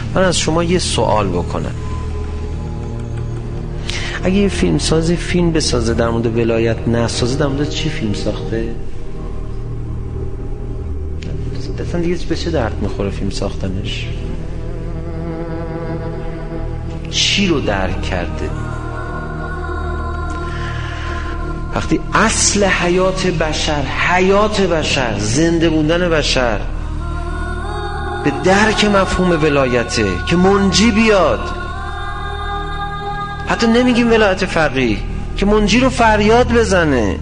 من از شما یه سوال بکنم. اگه یه فیلمسازی فیلم بسازه در مورد ولایت نسازه، در مورد چی فیلم ساخته؟ اصلا دیگه به چه درد میخوره فیلم ساختنش؟ چی رو درک کرده؟ وقتی اصل حیات بشر زنده بودن بشر به درک مفهوم ولایته که منجی بیاد، حتی نمیگیم ولایت فقیه، که منجی رو فریاد بزنه.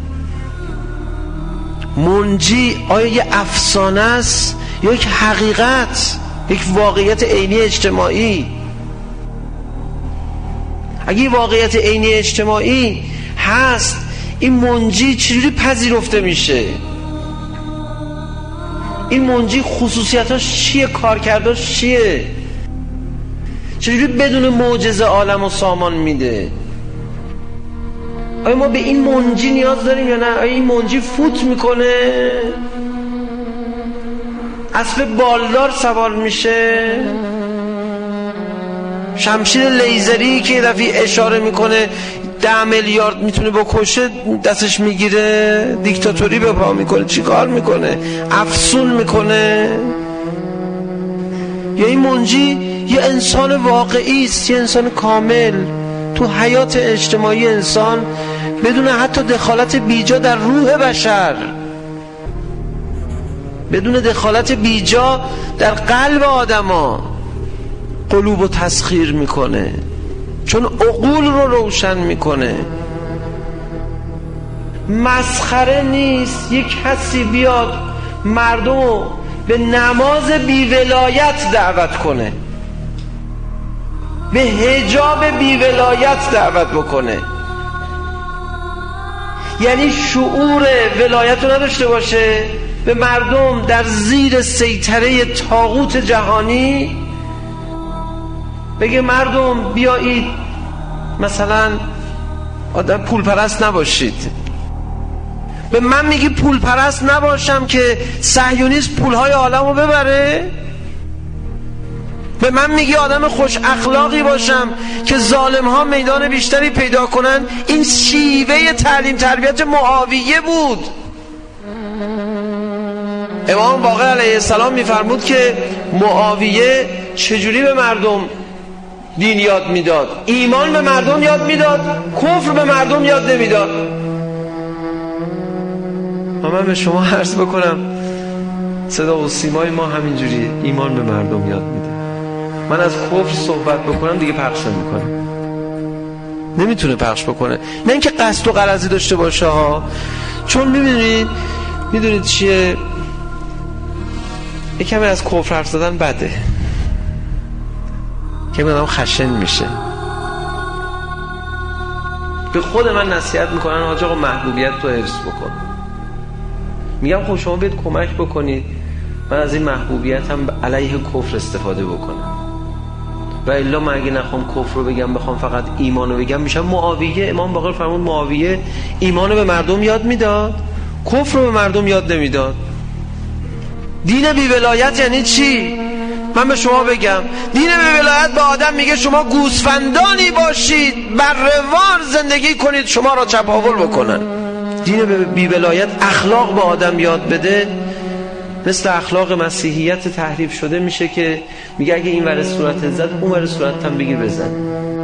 منجی آیا یه افسانه است یا یک حقیقت، یک واقعیت عینی اجتماعی؟ اگه یه واقعیت عینی اجتماعی هست، این منجی چجوری پذیرفته میشه؟ این منجی خصوصیتاش چیه؟ کارکرداش چیه؟ چجوری بدون معجزه عالم و سامان میده؟ آیا ما به این منجی نیاز داریم یا نه؟ آیا این منجی فوت میکنه؟ اسب بالدار سوار میشه؟ شمشیر لیزری که یه دفعه اشاره میکنه 10 میلیارد میتونه بکشه دستش میگیره؟ دیکتاتوری به پا میکنه؟ چی کار میکنه؟ افسون میکنه؟ یا این منجی یه انسان واقعی است، یه انسان کامل تو حیات اجتماعی انسان، بدون حتی دخالت بیجا در روح بشر، بدون دخالت بیجا در قلب آدما، قلوب رو تسخیر میکنه، چون عقول رو روشن میکنه. مسخره نیست یک کسی بیاد مردم به نماز بیولایت دعوت کنه، به حجاب بیولایت دعوت بکنه، یعنی شعور ولایت رو نداشته باشه، به مردم در زیر سیطره طاغوت جهانی بگه مردم بیایید مثلا آدم پول پرست نباشید. به من میگی پول پرست نباشم که صهیونیست پولهای عالم رو ببره؟ به من میگی آدم خوش اخلاقی باشم که ظالم ها میدان بیشتری پیدا کنن؟ این شیوه تعلیم تربیت معاویه بود. امام باقر علیه السلام میفرمود که معاویه چجوری به مردم دین یاد میداد؟ ایمان به مردم یاد میداد، کفر به مردم یاد نمیداد. من به شما عرض بکنم صدا و سیمای ما همینجوریه، ایمان به مردم یاد میده. من از کفر صحبت بکنم دیگه پخش نمیکنه، نمیتونه پخش بکنه. نه اینکه قصد و غرضی داشته باشه ها، چون میدونید چیه، یکمی از کفر حرف زدن بده، که آدم خشن میشه. به خود من نصیحت میکنن حاج آقا محبوبیت تو حفظ بکن. میگم خب شما باید کمک بکنید من از این محبوبیت هم علیه کفر استفاده بکنم، و الا من اگه نخوام کفر رو بگم، بخوام فقط ایمان رو بگم، میشم معاویه. امام باقر فرمود معاویه ایمان رو به مردم یاد میداد، کفر رو به مردم یاد نمیداد. دین بی ولایت یعنی چی؟ من به شما بگم دین بی ولایت به آدم میگه شما گوسفندانی باشید، بره‌وار زندگی کنید، شما را چپاول بکنن. دین بی ولایت اخلاق به آدم یاد بده، مثل اخلاق مسیحیت تحریف شده میشه که میگه اگه این ور صورت زد اون ور صورت هم بگیر بزن.